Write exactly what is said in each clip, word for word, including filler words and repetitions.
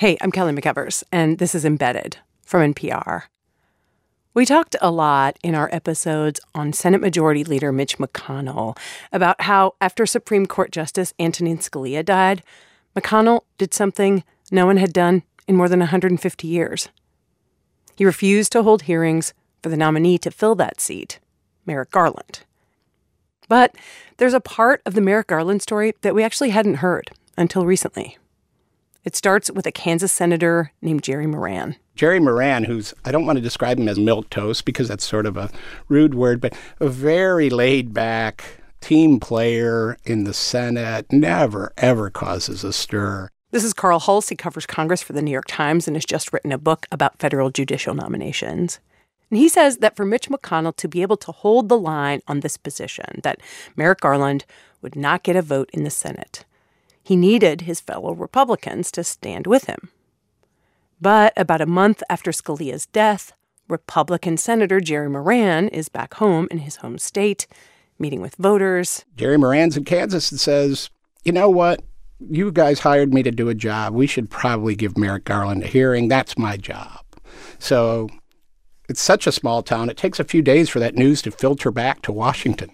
Hey, I'm Kelly McEvers, and this is Embedded from N P R. We talked a lot in our episodes on Senate Majority Leader Mitch McConnell about how after Supreme Court Justice Antonin Scalia died, McConnell did something no one had done in more than one hundred fifty years. He refused to hold hearings for the nominee to fill that seat, Merrick Garland. But there's a part of the Merrick Garland story that we actually hadn't heard until recently. It starts with a Kansas senator named Jerry Moran. Jerry Moran, who's, I don't want to describe him as milquetoast because that's sort of a rude word, but a very laid-back team player in the Senate, never, ever causes a stir. This is Carl Hulse. He covers Congress for the New York Times and has just written a book about federal judicial nominations. And he says that for Mitch McConnell to be able to hold the line on this position, that Merrick Garland would not get a vote in the Senate, he needed his fellow Republicans to stand with him. But about a month after Scalia's death, Republican Senator Jerry Moran is back home in his home state, meeting with voters. Jerry Moran's in Kansas and says, you know what? You guys hired me to do a job. We should probably give Merrick Garland a hearing. That's my job. So it's such a small town. It takes a few days for that news to filter back to Washington.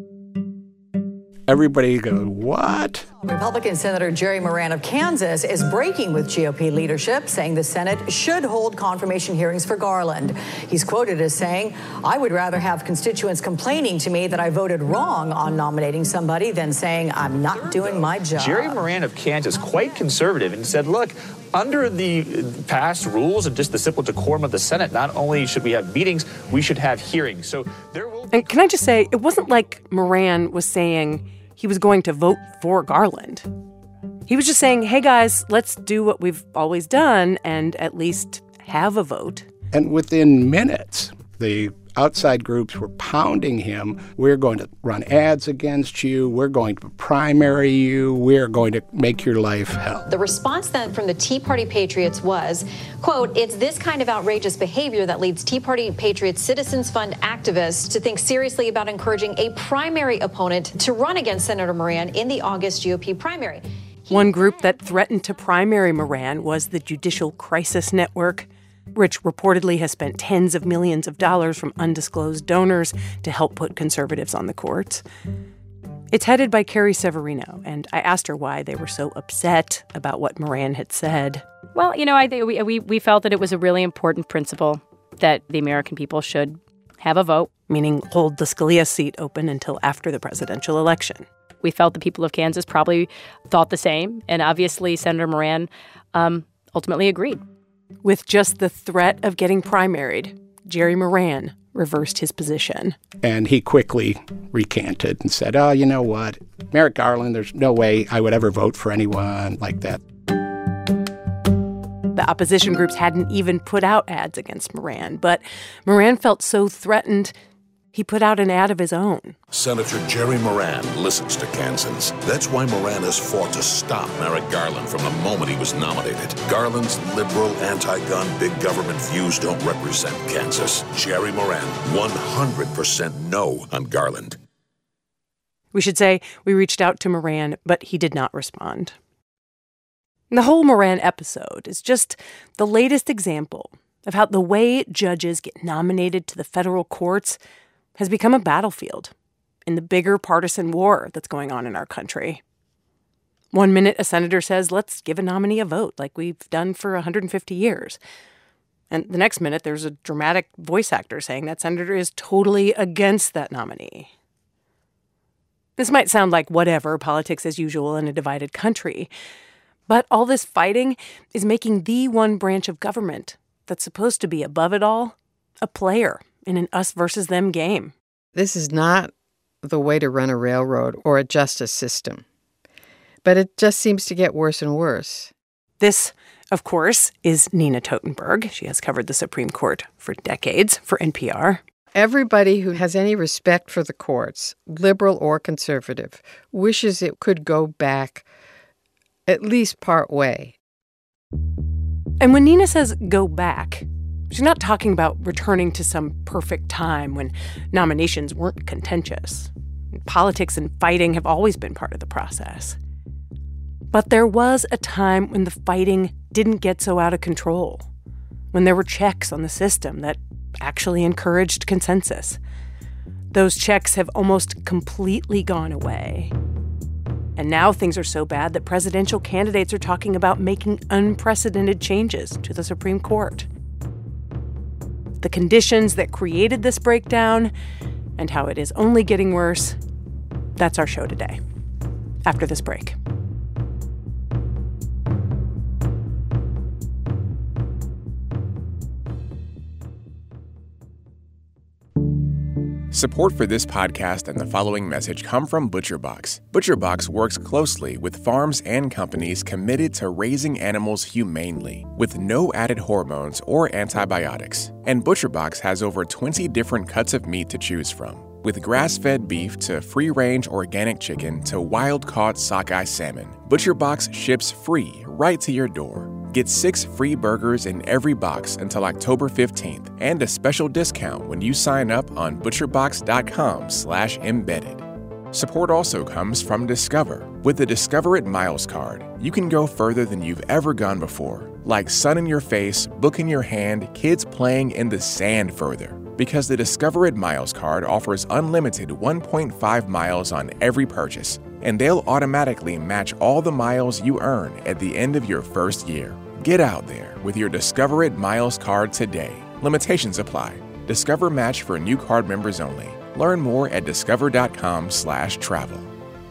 Everybody goes, what? Republican Senator Jerry Moran of Kansas is breaking with G O P leadership, saying the Senate should hold confirmation hearings for Garland. He's quoted as saying, I would rather have constituents complaining to me that I voted wrong on nominating somebody than saying I'm not doing my job. Jerry Moran of Kansas, quite conservative, and said, look, under the past rules and just the simple decorum of the Senate, not only should we have meetings, we should have hearings. So there will be- And can I just say, it wasn't like Moran was saying he was going to vote for Garland. He was just saying, hey, guys, let's do what we've always done and at least have a vote. And within minutes, the outside groups were pounding him. We're going to run ads against you. We're going to primary you. We're going to make your life hell. The response then from the Tea Party patriots was, quote, it's this kind of outrageous behavior that leads Tea Party patriots, Citizens Fund activists to think seriously about encouraging a primary opponent to run against Senator Moran in the August G O P primary. One group that threatened to primary Moran was the Judicial Crisis Network, which reportedly has spent tens of millions of dollars from undisclosed donors to help put conservatives on the courts. It's headed by Carrie Severino, and I asked her why they were so upset about what Moran had said. Well, you know, I think we, we we felt that it was a really important principle that the American people should have a vote. Meaning hold the Scalia seat open until after the presidential election. We felt the people of Kansas probably thought the same, and obviously Senator Moran um, ultimately agreed. With just the threat of getting primaried, Jerry Moran reversed his position. And he quickly recanted and said, oh, you know what? Merrick Garland, there's no way I would ever vote for anyone like that. The opposition groups hadn't even put out ads against Moran, but Moran felt so threatened, he put out an ad of his own. Senator Jerry Moran listens to Kansans. That's why Moran has fought to stop Merrick Garland from the moment he was nominated. Garland's liberal, anti-gun, big government views don't represent Kansas. Jerry Moran, one hundred percent no on Garland. We should say we reached out to Moran, but he did not respond. The whole Moran episode is just the latest example of how the way judges get nominated to the federal courts has become a battlefield in the bigger partisan war that's going on in our country. One minute, a senator says, let's give a nominee a vote like we've done for one hundred fifty years. And the next minute, there's a dramatic voice actor saying that senator is totally against that nominee. This might sound like whatever, politics as usual in a divided country. But all this fighting is making the one branch of government that's supposed to be above it all a player in an us versus them game. This is not the way to run a railroad or a justice system. But it just seems to get worse and worse. This, of course, is Nina Totenberg. She has covered the Supreme Court for decades for N P R. Everybody who has any respect for the courts, liberal or conservative, wishes it could go back at least part way. And when Nina says go back, she's not talking about returning to some perfect time when nominations weren't contentious. Politics and fighting have always been part of the process. But there was a time when the fighting didn't get so out of control, when there were checks on the system that actually encouraged consensus. Those checks have almost completely gone away. And now things are so bad that presidential candidates are talking about making unprecedented changes to the Supreme Court. The conditions that created this breakdown and how it is only getting worse, that's our show today. After this break. Support for this podcast and the following message come from ButcherBox. ButcherBox works closely with farms and companies committed to raising animals humanely, with no added hormones or antibiotics. And ButcherBox has over twenty different cuts of meat to choose from, with grass-fed beef to free-range organic chicken to wild-caught sockeye salmon. ButcherBox ships free right to your door. Get six free burgers in every box until October fifteenth and a special discount when you sign up on butcherbox.com slash embedded. Support also comes from Discover. With the Discover It Miles card, you can go further than you've ever gone before, like sun in your face, book in your hand, kids playing in the sand further. Because the Discover It Miles card offers unlimited one point five miles on every purchase, and they'll automatically match all the miles you earn at the end of your first year. Get out there with your Discover It Miles card today. Limitations apply. Discover match for new card members only. Learn more at discover.com slash travel.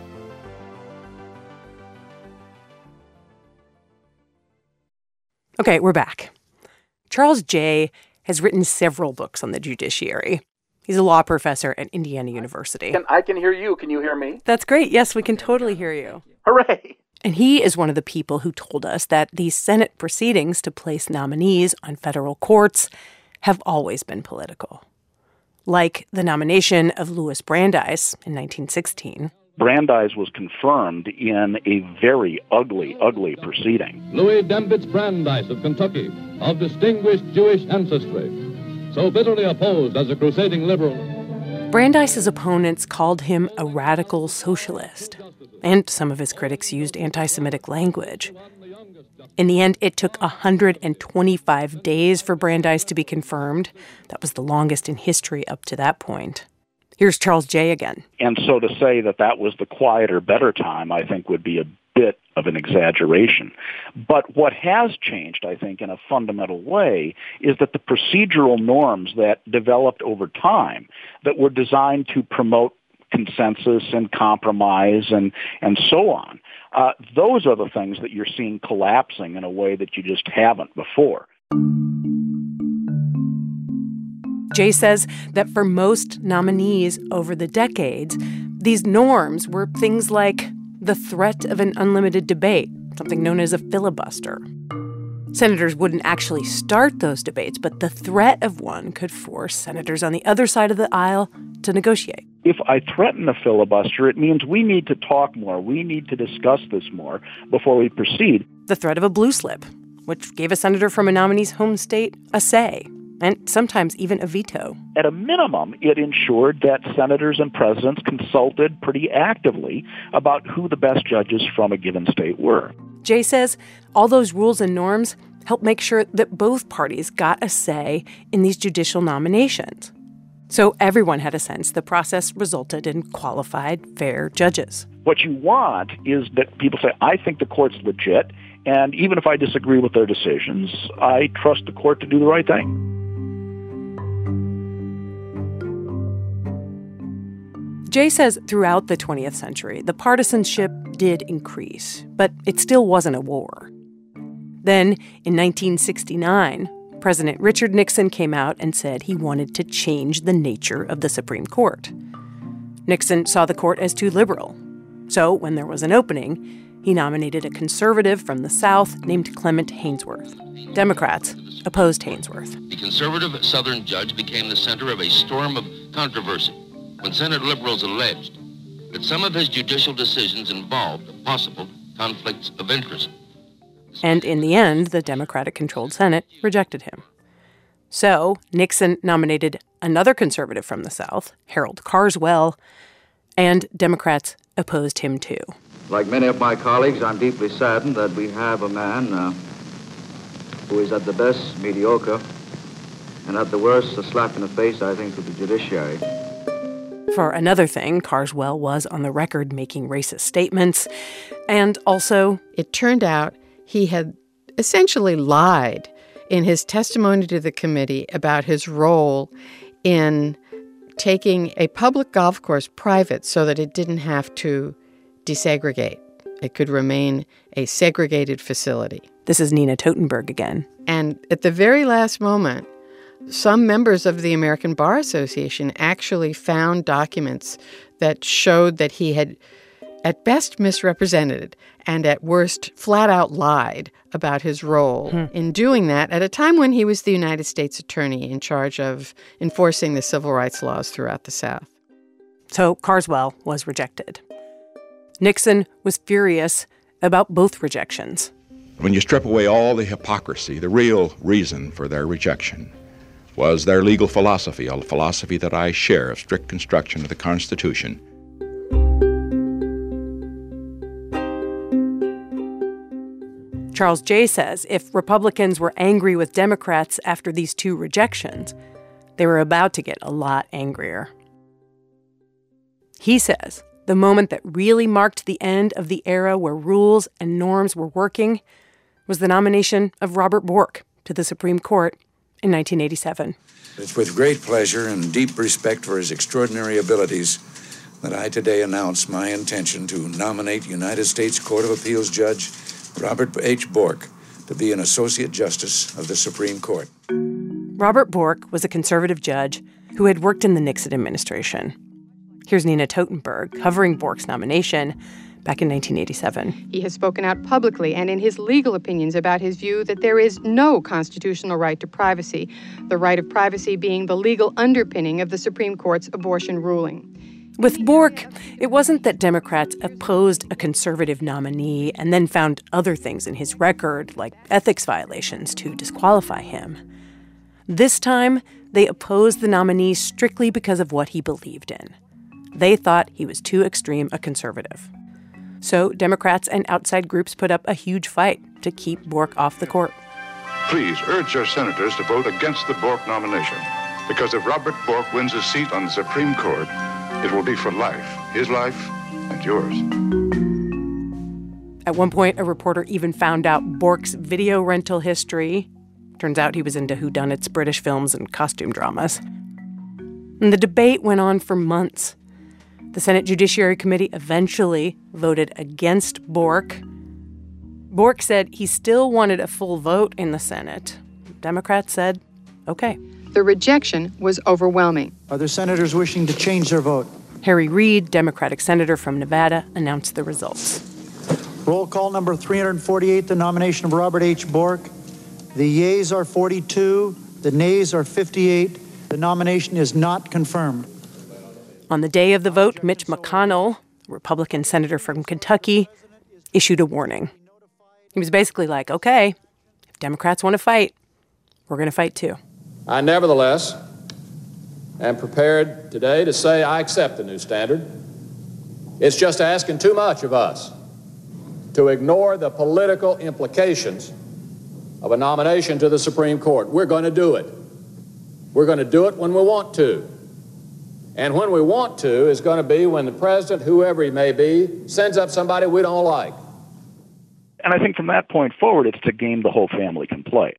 Okay, we're back. Charles Jay has written several books on the judiciary. He's a law professor at Indiana University. I can hear you. Can you hear me? That's great. Yes, we can totally hear you. Hooray! And he is one of the people who told us that these Senate proceedings to place nominees on federal courts have always been political. Like the nomination of Louis Brandeis in nineteen sixteen. Brandeis was confirmed in a very ugly, ugly proceeding. Louis Dembitz Brandeis of Kentucky, of distinguished Jewish ancestry, so bitterly opposed as a crusading liberal. Brandeis's opponents called him a radical socialist, and some of his critics used anti-Semitic language. In the end, it took one hundred twenty-five days for Brandeis to be confirmed. That was the longest in history up to that point. Here's Charles Jay again. And so to say that that was the quieter, better time, I think would be a bit of an exaggeration. But what has changed, I think, in a fundamental way, is that the procedural norms that developed over time that were designed to promote consensus and compromise and, and so on, uh, those are the things that you're seeing collapsing in a way that you just haven't before. Jay says that for most nominees over the decades, these norms were things like the threat of an unlimited debate, something known as a filibuster. Senators wouldn't actually start those debates, but the threat of one could force senators on the other side of the aisle to negotiate. If I threaten a filibuster, it means we need to talk more. We need to discuss this more before we proceed. The threat of a blue slip, which gave a senator from a nominee's home state a say, and sometimes even a veto. At a minimum, it ensured that senators and presidents consulted pretty actively about who the best judges from a given state were. Jay says all those rules and norms helped make sure that both parties got a say in these judicial nominations. So everyone had a sense the process resulted in qualified, fair judges. What you want is that people say, I think the court's legit, and even if I disagree with their decisions, I trust the court to do the right thing. Jay says throughout the twentieth century, the partisanship did increase, but it still wasn't a war. Then, in nineteen sixty-nine, President Richard Nixon came out and said he wanted to change the nature of the Supreme Court. Nixon saw the court as too liberal. So, when there was an opening, he nominated a conservative from the South named Clement Haynsworth. Democrats opposed Haynsworth. The conservative Southern judge became the center of a storm of controversy when Senate liberals alleged that some of his judicial decisions involved possible conflicts of interest. And in the end, the Democratic-controlled Senate rejected him. So Nixon nominated another conservative from the South, Harold Carswell, and Democrats opposed him too. Like many of my colleagues, I'm deeply saddened that we have a man uh, who is at the best mediocre and at the worst a slap in the face, I think, to the judiciary. For another thing, Carswell was on the record making racist statements. And also, it turned out he had essentially lied in his testimony to the committee about his role in taking a public golf course private so that it didn't have to desegregate. It could remain a segregated facility. This is Nina Totenberg again. And at the very last moment, some members of the American Bar Association actually found documents that showed that he had at best misrepresented and at worst flat out lied about his role hmm. in doing that at a time when he was the United States attorney in charge of enforcing the civil rights laws throughout the South. So Carswell was rejected. Nixon was furious about both rejections. When you strip away all the hypocrisy, the real reason for their rejection was their legal philosophy, a philosophy that I share of strict construction of the Constitution. Charles Jay says if Republicans were angry with Democrats after these two rejections, they were about to get a lot angrier. He says the moment that really marked the end of the era where rules and norms were working was the nomination of Robert Bork to the Supreme Court in nineteen eighty-seven. It's with great pleasure and deep respect for his extraordinary abilities that I today announce my intention to nominate United States Court of Appeals Judge Robert H. Bork to be an Associate Justice of the Supreme Court. Robert Bork was a conservative judge who had worked in the Nixon administration. Here's Nina Totenberg covering Bork's nomination back in nineteen eighty-seven. He has spoken out publicly and in his legal opinions about his view that there is no constitutional right to privacy, the right of privacy being the legal underpinning of the Supreme Court's abortion ruling. With Bork, it wasn't that Democrats opposed a conservative nominee and then found other things in his record, like ethics violations, to disqualify him. This time, they opposed the nominee strictly because of what he believed in. They thought he was too extreme a conservative. So Democrats and outside groups put up a huge fight to keep Bork off the court. Please urge your senators to vote against the Bork nomination, because if Robert Bork wins a seat on the Supreme Court, it will be for life, his life and yours. At one point, a reporter even found out Bork's video rental history. Turns out he was into whodunits, British films, and costume dramas. And the debate went on for months. The Senate Judiciary Committee eventually voted against Bork. Bork said he still wanted a full vote in the Senate. Democrats said, okay. The rejection was overwhelming. Are there senators wishing to change their vote? Harry Reid, Democratic senator from Nevada, announced the results. Roll call number three hundred forty-eight, the nomination of Robert H. Bork. The yeas are forty-two, the nays are fifty-eight. The nomination is not confirmed. On the day of the vote, Mitch McConnell, Republican senator from Kentucky, issued a warning. He was basically like, okay, if Democrats want to fight, we're going to fight too. I nevertheless am prepared today to say I accept the new standard. It's just asking too much of us to ignore the political implications of a nomination to the Supreme Court. We're going to do it. We're going to do it when we want to. And when we want to is going to be when the president, whoever he may be, sends up somebody we don't like. And I think from that point forward, it's a game the whole family can play.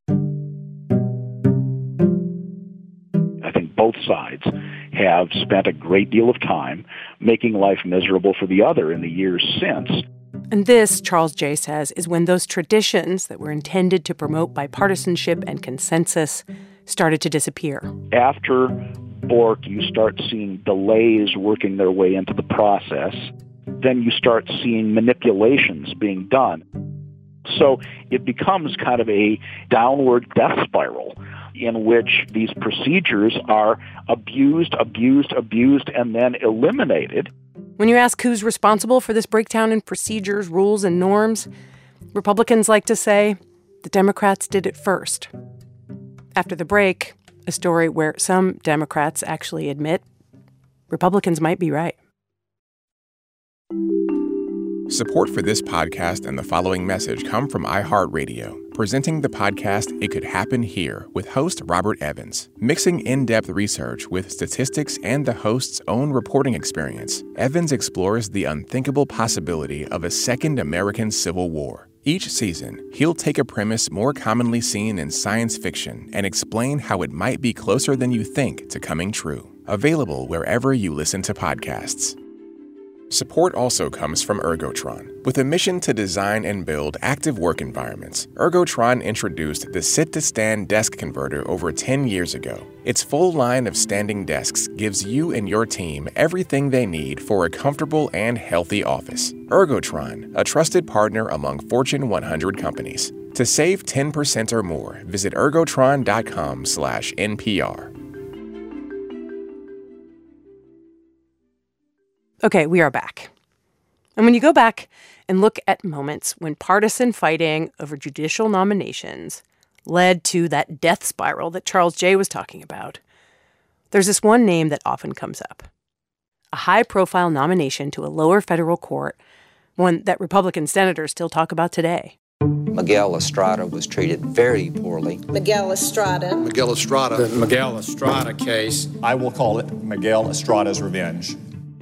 I think both sides have spent a great deal of time making life miserable for the other in the years since. And this, Charles Jay says, is when those traditions that were intended to promote bipartisanship and consensus started to disappear. After Bork, you start seeing delays working their way into the process. Then you start seeing manipulations being done. So it becomes kind of a downward death spiral in which these procedures are abused, abused, abused, and then eliminated. When you ask who's responsible for this breakdown in procedures, rules, and norms, Republicans like to say the Democrats did it first. After the break, a story where some Democrats actually admit Republicans might be right. Support for this podcast and the following message come from iHeartRadio, presenting the podcast It Could Happen Here with host Robert Evans. Mixing in-depth research with statistics and the host's own reporting experience, Evans explores the unthinkable possibility of a second American Civil War. Each season, he'll take a premise more commonly seen in science fiction and explain how it might be closer than you think to coming true. Available wherever you listen to podcasts. Support also comes from Ergotron. With a mission to design and build active work environments, Ergotron introduced the sit-to-stand desk converter over ten years ago. Its full line of standing desks gives you and your team everything they need for a comfortable and healthy office. Ergotron, a trusted partner among Fortune one hundred companies. To save ten percent or more, visit ergotron.com slash NPR. Okay, we are back. And when you go back and look at moments when partisan fighting over judicial nominations led to that death spiral that Charles Jay was talking about, there's this one name that often comes up. A high-profile nomination to a lower federal court, one that Republican senators still talk about today. Miguel Estrada was treated very poorly. Miguel Estrada. Miguel Estrada. The Miguel Estrada case. I will call it Miguel Estrada's revenge.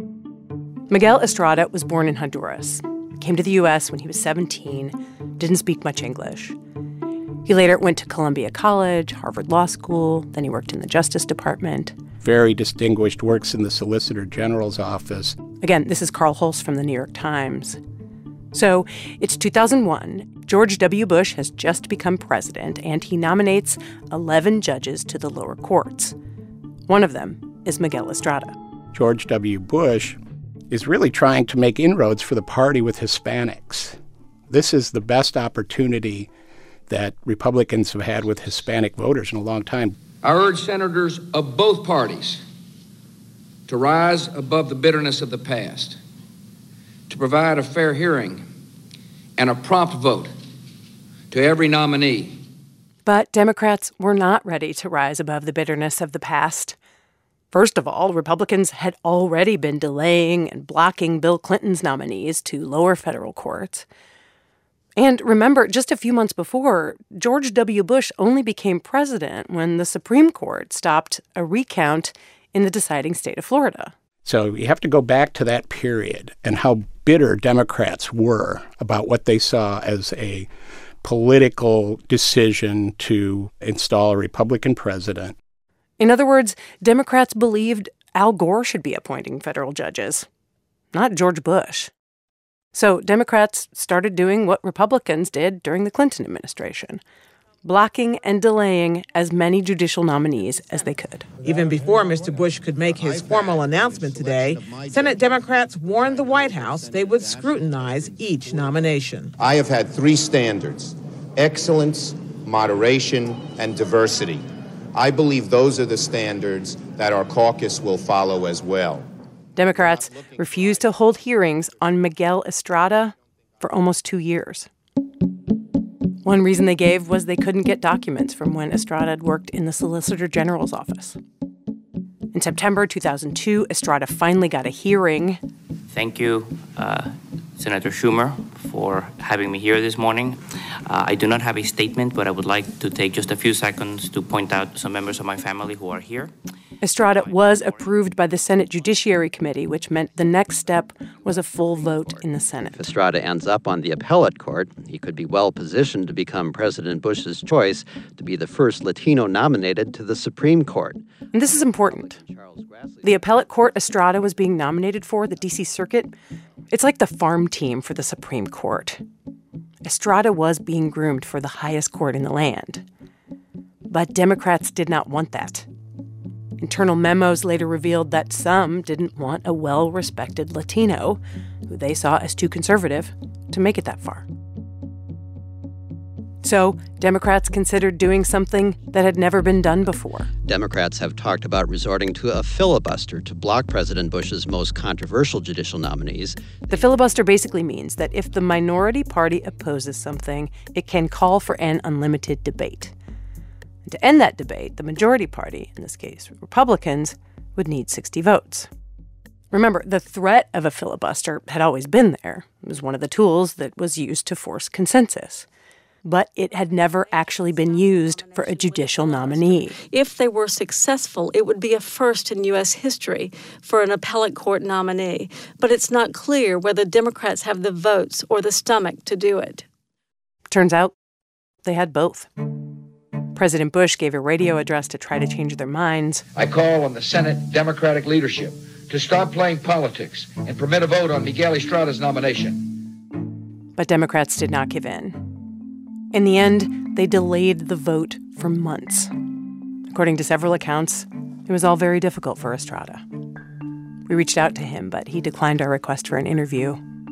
Miguel Estrada was born in Honduras, came to the U S when he was seventeen, didn't speak much English. He later went to Columbia College, Harvard Law School, then he worked in the Justice Department. Very distinguished, works in the Solicitor General's office. Again, this is Carl Hulse from the New York Times. So it's two thousand one. George W. Bush has just become president, and he nominates eleven judges to the lower courts. One of them is Miguel Estrada. George W. Bush is really trying to make inroads for the party with Hispanics. This is the best opportunity that Republicans have had with Hispanic voters in a long time. I urge senators of both parties to rise above the bitterness of the past, to provide a fair hearing and a prompt vote to every nominee. But Democrats were not ready to rise above the bitterness of the past. First of all, Republicans had already been delaying and blocking Bill Clinton's nominees to lower federal courts. And remember, just a few months before, George W. Bush only became president when the Supreme Court stopped a recount in the deciding state of Florida. So you have to go back to that period and how bitter Democrats were about what they saw as a political decision to install a Republican president. In other words, Democrats believed Al Gore should be appointing federal judges, not George Bush. So Democrats started doing what Republicans did during the Clinton administration, blocking and delaying as many judicial nominees as they could. Even before Mister Bush could make his formal announcement today, Senate Democrats warned the White House they would scrutinize each nomination. I have had three standards: excellence, moderation, and diversity. I believe those are the standards that our caucus will follow as well. Democrats refused to hold hearings on Miguel Estrada for almost two years. One reason they gave was they couldn't get documents from when Estrada had worked in the Solicitor General's office. In September two thousand two, Estrada finally got a hearing. Thank you, uh, Senator Schumer, for having me here this morning. Uh, I do not have a statement, but I would like to take just a few seconds to point out some members of my family who are here. Estrada was approved by the Senate Judiciary Committee, which meant the next step was a full vote in the Senate. If Estrada ends up on the appellate court, he could be well positioned to become President Bush's choice to be the first Latino nominated to the Supreme Court. And this is important. The appellate court Estrada was being nominated for, the D C Circuit, it's like the farm team for the Supreme Court. Estrada was being groomed for the highest court in the land. But Democrats did not want that. Internal memos later revealed that some didn't want a well-respected Latino, who they saw as too conservative, to make it that far. So Democrats considered doing something that had never been done before. Democrats have talked about resorting to a filibuster to block President Bush's most controversial judicial nominees. The filibuster basically means that if the minority party opposes something, it can call for an unlimited debate. And to end that debate, the majority party, in this case Republicans, would need sixty votes. Remember, the threat of a filibuster had always been there. It was one of the tools that was used to force consensus. But it had never actually been used for a judicial nominee. If they were successful, it would be a first in U S history for an appellate court nominee. But it's not clear whether Democrats have the votes or the stomach to do it. Turns out they had both. President Bush gave a radio address to try to change their minds. I call on the Senate Democratic leadership to stop playing politics and permit a vote on Miguel Estrada's nomination. But Democrats did not give in. In the end, they delayed the vote for months. According to several accounts, it was all very difficult for Estrada. We reached out to him, but he declined our request for an interview.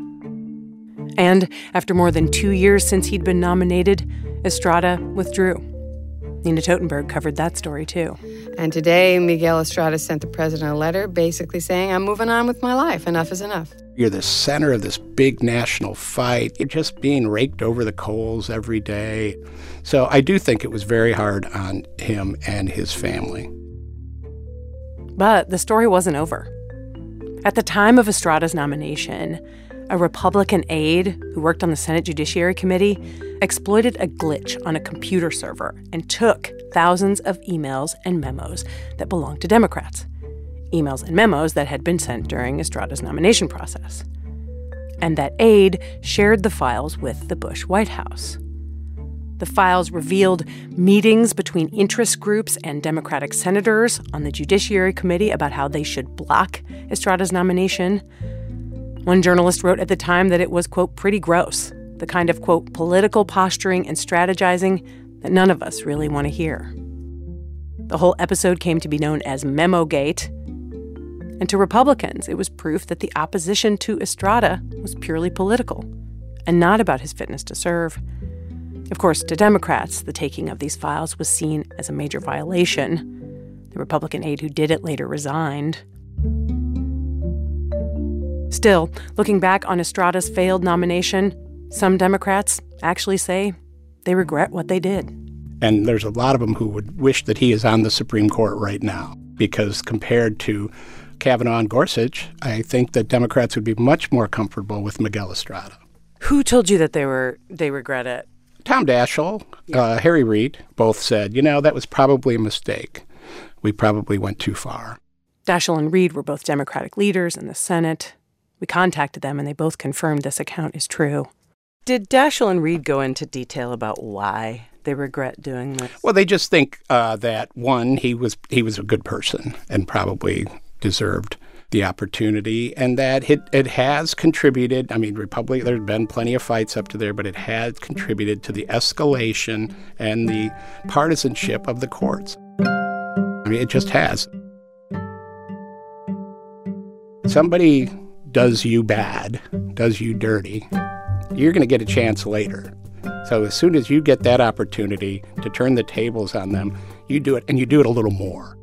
And after more than two years since he'd been nominated, Estrada withdrew. Nina Totenberg covered that story, too. And today, Miguel Estrada sent the president a letter basically saying, I'm moving on with my life. Enough is enough. You're the center of this big national fight. You're just being raked over the coals every day. So I do think it was very hard on him and his family. But the story wasn't over. At the time of Estrada's nomination, a Republican aide who worked on the Senate Judiciary Committee exploited a glitch on a computer server and took thousands of emails and memos that belonged to Democrats. Emails and memos that had been sent during Estrada's nomination process. And that aide shared the files with the Bush White House. The files revealed meetings between interest groups and Democratic senators on the Judiciary Committee about how they should block Estrada's nomination. One journalist wrote at the time that it was, quote, pretty gross, the kind of, quote, political posturing and strategizing that none of us really want to hear. The whole episode came to be known as Memogate. And to Republicans, it was proof that the opposition to Estrada was purely political and not about his fitness to serve. Of course, to Democrats, the taking of these files was seen as a major violation. The Republican aide who did it later resigned. Still, looking back on Estrada's failed nomination, some Democrats actually say they regret what they did. And there's a lot of them who would wish that he is on the Supreme Court right now, because compared to Kavanaugh and Gorsuch, I think that Democrats would be much more comfortable with Miguel Estrada. Who told you that they were they regret it? Tom Daschle, yeah. uh, Harry Reid, both said, you know, that was probably a mistake. We probably went too far. Daschle and Reid were both Democratic leaders in the Senate. We contacted them, and they both confirmed this account is true. Did Daschle and Reid go into detail about why they regret doing this? Well, they just think uh, that, one, he was he was a good person and probably deserved the opportunity, and that it, it has contributed. I mean, Republic, there have been plenty of fights up to there, but it has contributed to the escalation and the partisanship of the courts. I mean, it just has. Somebody does you bad, does you dirty, you're going to get a chance later. So as soon as you get that opportunity to turn the tables on them, you do it, and you do it a little more.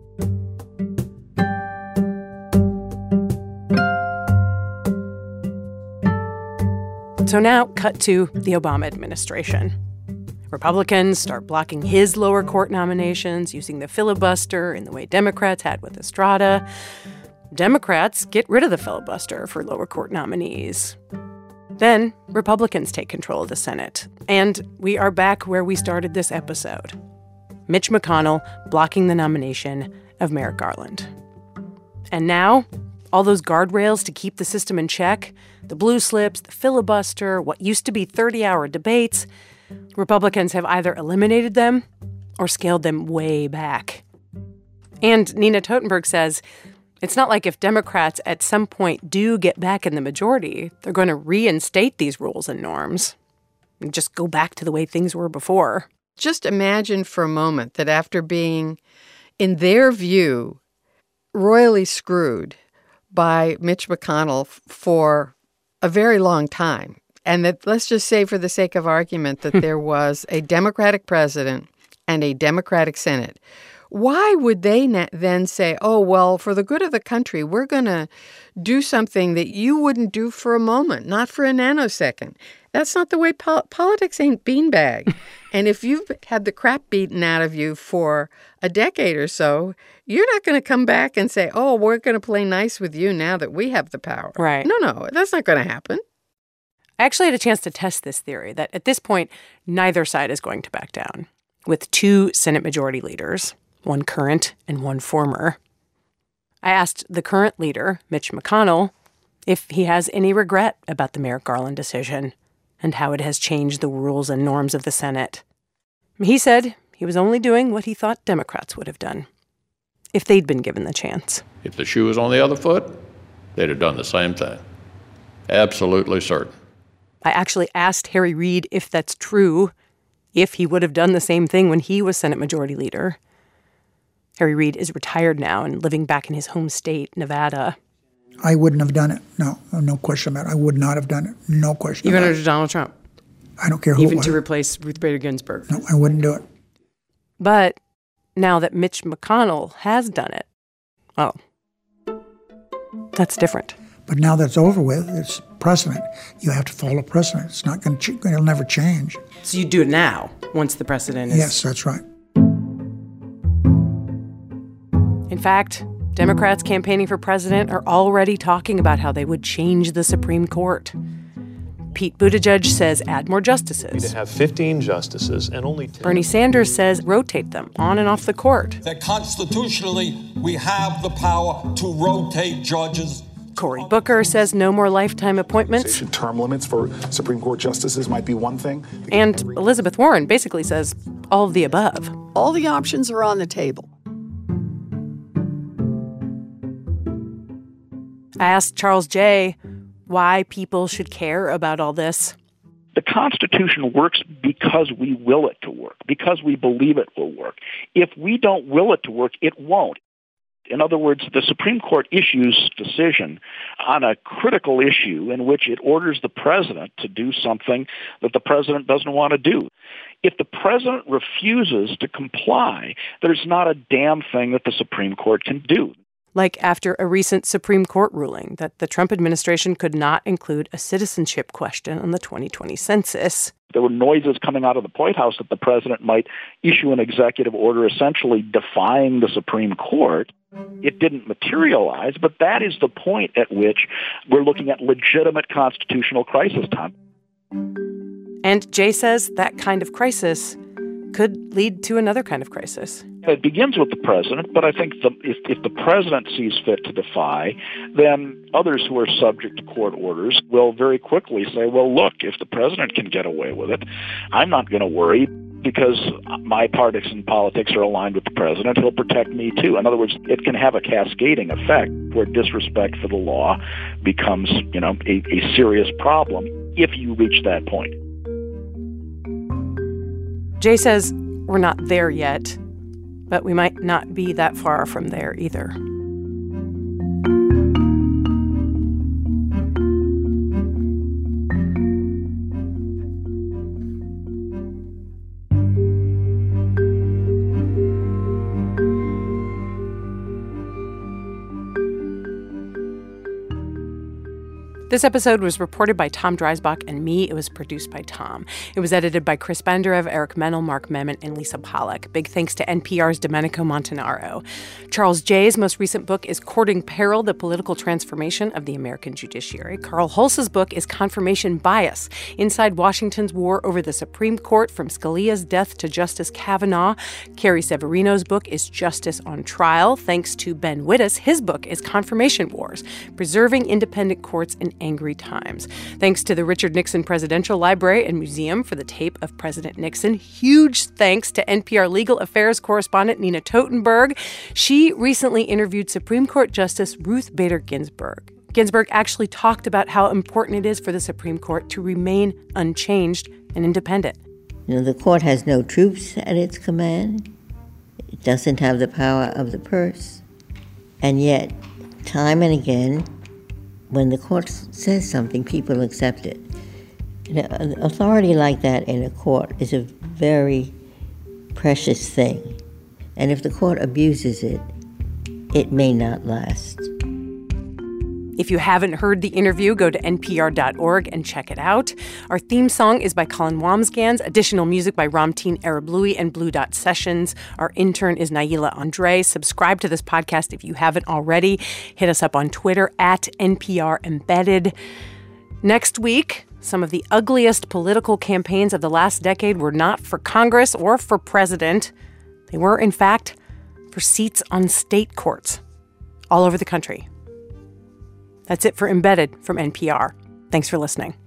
So now, cut to the Obama administration. Republicans start blocking his lower court nominations, using the filibuster in the way Democrats had with Estrada. Democrats get rid of the filibuster for lower court nominees. Then Republicans take control of the Senate, and we are back where we started this episode. Mitch McConnell blocking the nomination of Merrick Garland. And now, all those guardrails to keep the system in check, the blue slips, the filibuster, what used to be thirty-hour debates, Republicans have either eliminated them or scaled them way back. And Nina Totenberg says, it's not like if Democrats at some point do get back in the majority, they're going to reinstate these rules and norms and just go back to the way things were before. Just imagine for a moment that after being, in their view, royally screwed by Mitch McConnell for a very long time, and that, let's just say for the sake of argument, that there was a Democratic president and a Democratic Senate, why would they na- then say, oh, well, for the good of the country, we're going to do something that you wouldn't do for a moment, not for a nanosecond? That's not the way pol- politics ain't beanbag. And if you've had the crap beaten out of you for a decade or so, you're not going to come back and say, oh, we're going to play nice with you now that we have the power. Right. No, no, that's not going to happen. I actually had a chance to test this theory that at this point, neither side is going to back down. With two Senate Majority Leaders, one current and one former, I asked the current leader, Mitch McConnell, if he has any regret about the Merrick Garland decision and how it has changed the rules and norms of the Senate. He said he was only doing what he thought Democrats would have done if they'd been given the chance. If the shoe was on the other foot, they'd have done the same thing. Absolutely certain. I actually asked Harry Reid if that's true, if he would have done the same thing when he was Senate Majority Leader. Harry Reid is retired now and living back in his home state, Nevada. I wouldn't have done it. No, no question about it. I would not have done it. No question Even about under it. Donald Trump? I don't care who Even it was. to replace Ruth Bader Ginsburg? No, I wouldn't do it. But now that Mitch McConnell has done it, oh, that's different. But now that's over with, it's precedent. You have to follow precedent. It's not going to, it'll never change. So you do it now, once the precedent is... Yes, that's right. In fact, Democrats campaigning for president are already talking about how they would change the Supreme Court. Pete Buttigieg says add more justices. To have fifteen justices and only ten. Bernie Sanders says rotate them on and off the court. That constitutionally we have the power to rotate judges. Cory Booker says no more lifetime appointments. Term limits for Supreme Court justices might be one thing. And Elizabeth Warren basically says all of the above. All the options are on the table. I asked Charles Jay why people should care about all this. The Constitution works because we will it to work, because we believe it will work. If we don't will it to work, it won't. In other words, the Supreme Court issues decision on a critical issue in which it orders the president to do something that the president doesn't want to do. If the president refuses to comply, there's not a damn thing that the Supreme Court can do. Like after a recent Supreme Court ruling that the Trump administration could not include a citizenship question on the twenty twenty census. There were noises coming out of the White House that the president might issue an executive order essentially defying the Supreme Court. It didn't materialize, but that is the point at which we're looking at legitimate constitutional crisis time. And Jay says that kind of crisis could lead to another kind of crisis. It begins with the president, but I think the, if, if the president sees fit to defy, then others who are subject to court orders will very quickly say, well, look, if the president can get away with it, I'm not going to worry because my partisan politics are aligned with the president. He'll protect me, too. In other words, it can have a cascading effect where disrespect for the law becomes, you know, a, a serious problem if you reach that point. Jay says we're not there yet, but we might not be that far from there either. This episode was reported by Tom Dreisbach and me. It was produced by Tom. It was edited by Chris Benderev, Eric Mennel, Mark Memmott, and Lisa Pollack. Big thanks to N P R's Domenico Montanaro. Charles Jay's most recent book is Courting Peril, The Political Transformation of the American Judiciary. Carl Hulse's book is Confirmation Bias, Inside Washington's War Over the Supreme Court, From Scalia's Death to Justice Kavanaugh. Carrie Severino's book is Justice on Trial. Thanks to Ben Wittes, his book is Confirmation Wars, Preserving Independent Courts in Angry Times. Thanks to the Richard Nixon Presidential Library and Museum for the tape of President Nixon. Huge thanks to N P R legal affairs correspondent Nina Totenberg. She recently interviewed Supreme Court Justice Ruth Bader Ginsburg. Ginsburg actually talked about how important it is for the Supreme Court to remain unchanged and independent. You know, the court has no troops at its command. It doesn't have the power of the purse. And yet, time and again, when the court says something, people accept it. You know, an authority like that in a court is a very precious thing And if the court abuses it, it may not last. If you haven't heard the interview, go to N P R dot org and check it out. Our theme song is by Colin Wambsgans, additional music by Ramtin Arablouei and Blue Dot Sessions. Our intern is Naila Andre. Subscribe to this podcast if you haven't already. Hit us up on Twitter at N P R Embedded. Next week, some of the ugliest political campaigns of the last decade were not for Congress or for president. They were, in fact, for seats on state courts all over the country. That's it for Embedded from N P R. Thanks for listening.